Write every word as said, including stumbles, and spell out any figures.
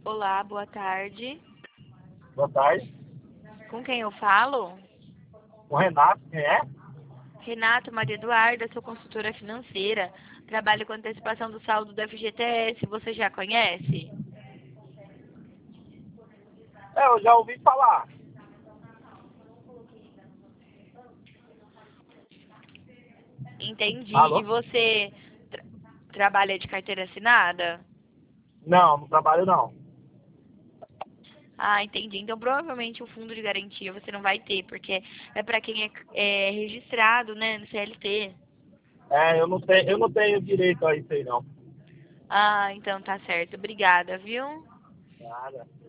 Olá, boa tarde. Boa tarde. Com quem eu falo? O Renato, quem é? Renato Maria Eduarda, sou consultora financeira. Trabalho com antecipação do saldo do F G T S. Você já conhece? É, eu já ouvi falar. Entendi. E Alô? você tra- trabalha de carteira assinada? Não, não trabalho não. Ah, entendi. Então, provavelmente o fundo de garantia você não vai ter, porque é para quem é, é registrado, né, no C L T. É, eu não tenho, eu não tenho direito a isso aí não. Ah, então tá certo. Obrigada, viu? Nada.